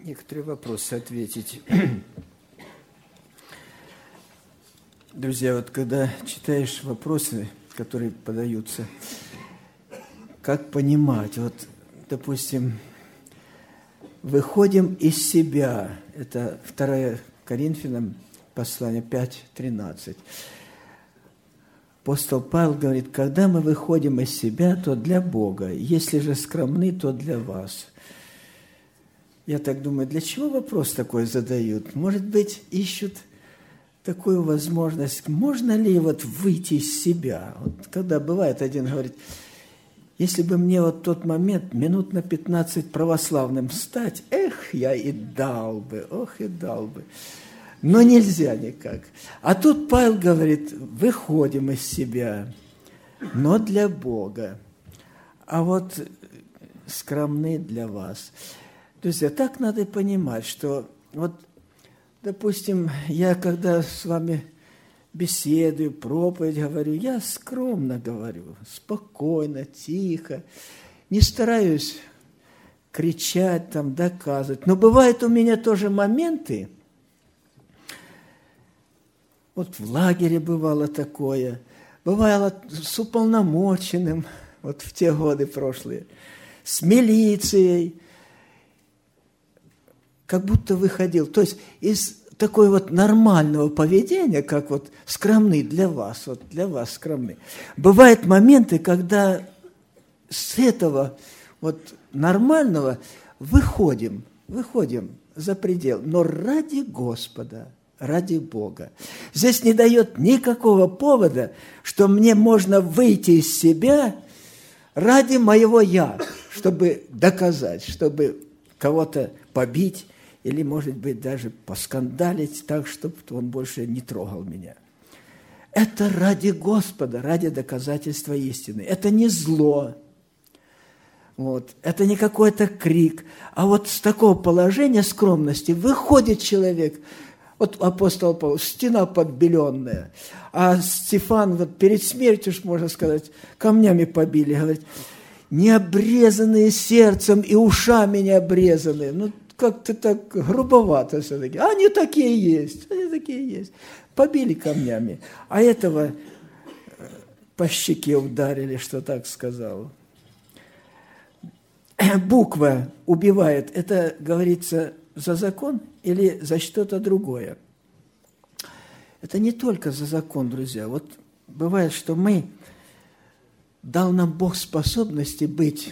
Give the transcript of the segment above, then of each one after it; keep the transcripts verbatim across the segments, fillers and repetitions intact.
некоторые вопросы ответить. Друзья, вот когда читаешь вопросы, которые подаются, как понимать, вот, допустим, выходим из себя, это второе Коринфянам послание пять тринадцать. Апостол Павел говорит, когда мы выходим из себя, то для Бога, если же скромны, то для вас. Я так думаю, для чего вопрос такой задают? Может быть, ищут такую возможность, можно ли вот выйти из себя? Вот когда бывает, один говорит, если бы мне вот тот момент минут на пятнадцать православным стать, эх, я и дал бы, ох, и дал бы. Но нельзя никак. А тут Павел говорит, выходим из себя, но для Бога. А вот скромны для вас. Друзья, так надо и понимать, что вот, допустим, я когда с вами беседую, проповедь говорю, я скромно говорю, спокойно, тихо, не стараюсь кричать, там, доказывать. Но бывают у меня тоже моменты, вот в лагере бывало такое, бывало с уполномоченным, вот в те годы прошлые, с милицией, как будто выходил. То есть из такой вот нормального поведения, как вот скромны для вас, вот для вас скромны. Бывают моменты, когда с этого вот нормального выходим, выходим за предел, но ради Господа, ради Бога. Здесь не дает никакого повода, что мне можно выйти из себя ради моего «я», чтобы доказать, чтобы кого-то побить или, может быть, даже поскандалить так, чтобы он больше не трогал меня. Это ради Господа, ради доказательства истины. Это не зло. Вот. Это не какой-то крик. А вот с такого положения скромности выходит человек. Вот апостол Павел, стена подбеленная. А Стефан вот перед смертью, можно сказать, камнями побили. Говорит, не обрезанные сердцем и ушами не обрезанные. Ну, как-то так грубовато все-таки. А они такие есть, они такие есть. Побили камнями. А этого по щеке ударили, что так сказал. Буква убивает. Это, говорится, за закон или за что-то другое? Это не только за закон, друзья. Вот бывает, что мы, дал нам Бог способности быть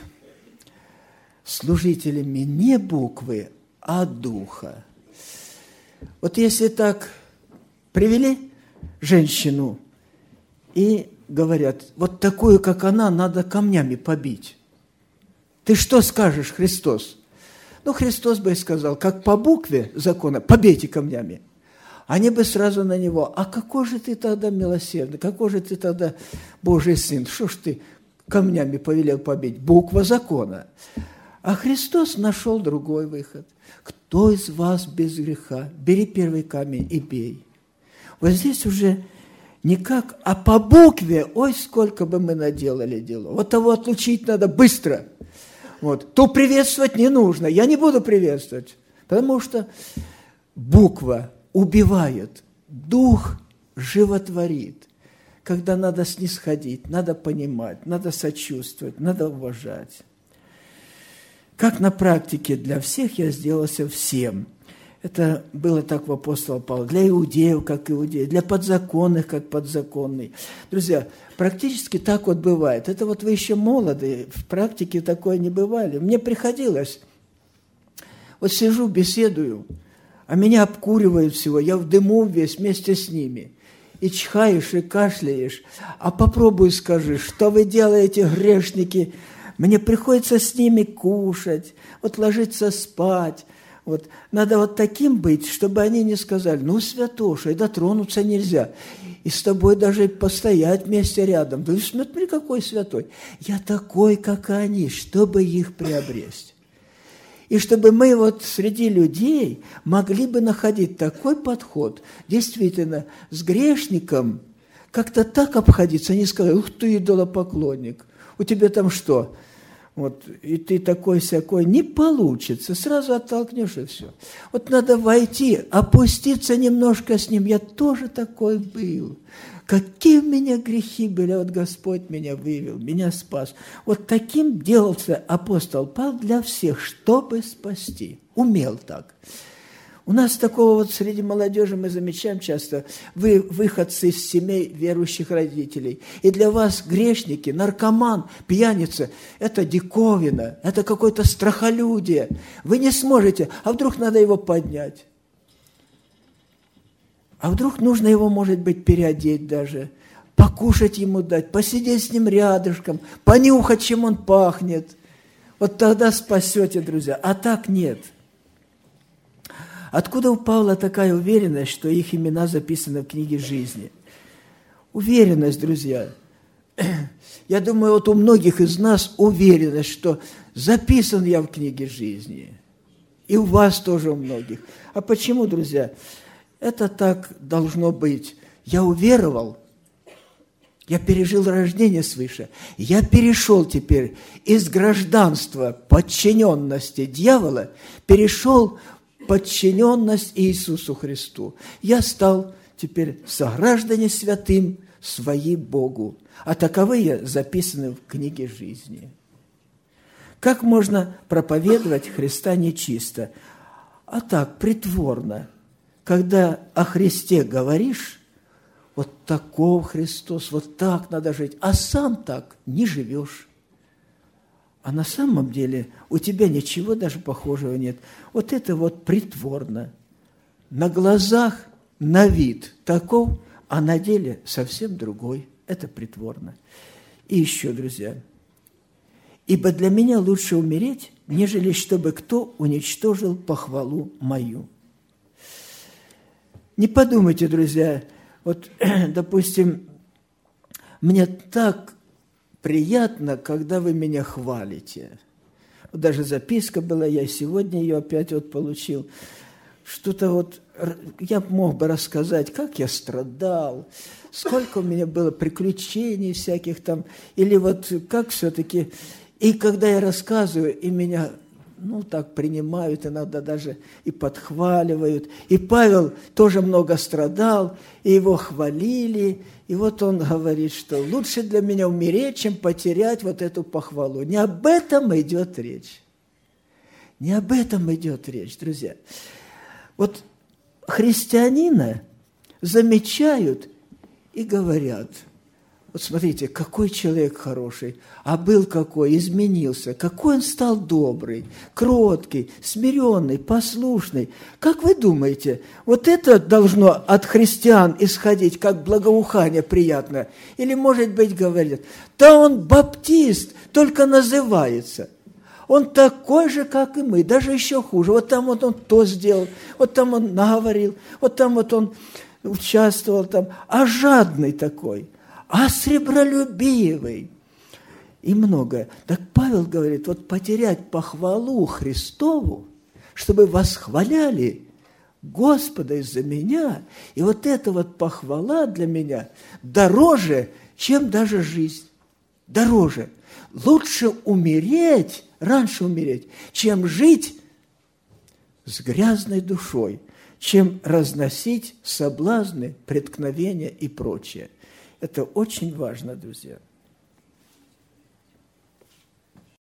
служителями не буквы, а духа. Вот если так привели женщину и говорят, вот такую, как она, надо камнями побить. Ты что скажешь, Христос? Ну, Христос бы и сказал, как по букве закона, побейте камнями. Они бы сразу на него, а какой же ты тогда милосердный, какой же ты тогда Божий Сын, что ж ты камнями повелел побить? Буква закона. А Христос нашел другой выход. Кто из вас без греха? Бери первый камень и бей. Вот здесь уже не как, а по букве, ой, сколько бы мы наделали дела. Вот того отлучить надо быстро. Вот. То приветствовать не нужно. Я не буду приветствовать, потому что буква убивает, дух животворит. Когда надо снисходить, надо понимать, надо сочувствовать, надо уважать. Как на практике для всех я сделался всем. Это было так у апостола Павла. Для иудеев, как иудеи, для подзаконных, как подзаконный. Друзья, практически так вот бывает. Это вот вы еще молоды, в практике такое не бывали. Мне приходилось, вот сижу, беседую, а меня обкуривают всего, я в дыму весь вместе с ними. И чихаешь, и кашляешь. А попробуй скажи, что вы делаете, грешники? Мне приходится с ними кушать, вот ложиться спать. Вот. Надо вот таким быть, чтобы они не сказали, ну, святоша, и дотронуться нельзя. И с тобой даже постоять вместе рядом. Да смотри, какой святой. Я такой, как они, чтобы их приобрести. И чтобы мы вот среди людей могли бы находить такой подход, действительно, с грешником как-то так обходиться, не сказать, ух ты, идолопоклонник, у тебя там что? вот, и ты такой-сякой, не получится, сразу оттолкнешь и все. Вот надо войти, опуститься немножко с ним, я тоже такой был. Какие у меня грехи были, вот Господь меня вывел, меня спас. Вот таким делался апостол Павел для всех, чтобы спасти. Умел так. У нас такого вот среди молодежи мы замечаем часто, вы выходцы из семей верующих родителей. И для вас грешники, наркоман, пьяница – это диковина, это какое-то страхолюдие. Вы не сможете, а вдруг надо его поднять? А вдруг нужно его, может быть, переодеть даже, покушать ему дать, посидеть с ним рядышком, понюхать, чем он пахнет. Вот тогда спасете, друзья, а так нет. Откуда у Павла такая уверенность, что их имена записаны в книге жизни? Уверенность, друзья. Я думаю, вот у многих из нас уверенность, что записан я в книге жизни. И у вас тоже у многих. А почему, друзья? Это так должно быть. Я уверовал, я пережил рождение свыше, я перешел теперь из гражданства подчиненности дьявола, перешел в подчиненность Иисусу Христу. Я стал теперь сограждане святым свои Богу, а таковые записаны в книге жизни. Как можно проповедовать Христа нечисто? А так, притворно. Когда о Христе говоришь, вот таков Христос, вот так надо жить, а сам так не живешь. А на самом деле у тебя ничего даже похожего нет. Вот это вот притворно. На глазах, на вид таков, а на деле совсем другой. Это притворно. И еще, друзья, ибо для меня лучше умереть, нежели чтобы кто уничтожил похвалу мою. Не подумайте, друзья, вот, допустим, мне так приятно, когда вы меня хвалите. Вот даже записка была, я сегодня ее опять вот получил. Что-то вот, я мог бы рассказать, как я страдал, сколько у меня было приключений всяких там, или вот как все-таки. И когда я рассказываю, и меня... ну, так принимают, иногда даже и подхваливают. И Павел тоже много страдал, и его хвалили. И вот он говорит, что лучше для меня умереть, чем потерять вот эту похвалу. Не об этом идет речь. Не об этом идет речь, друзья. Вот христианина замечают и говорят... Вот смотрите, какой человек хороший, а был какой, изменился, какой он стал добрый, кроткий, смиренный, послушный. Как вы думаете, вот это должно от христиан исходить, как благоухание приятное? Или, может быть, говорят, да он баптист, только называется. Он такой же, как и мы, даже еще хуже. Вот там вот он то сделал, вот там он наговорил, вот там вот он участвовал там, а жадный такой. А сребролюбивый и многое. Так Павел говорит, вот потерять похвалу Христову, чтобы восхваляли Господа из-за меня, и вот эта вот похвала для меня дороже, чем даже жизнь. Дороже. Лучше умереть, раньше умереть, чем жить с грязной душой, чем разносить соблазны, преткновения и прочее. Это очень важно, друзья.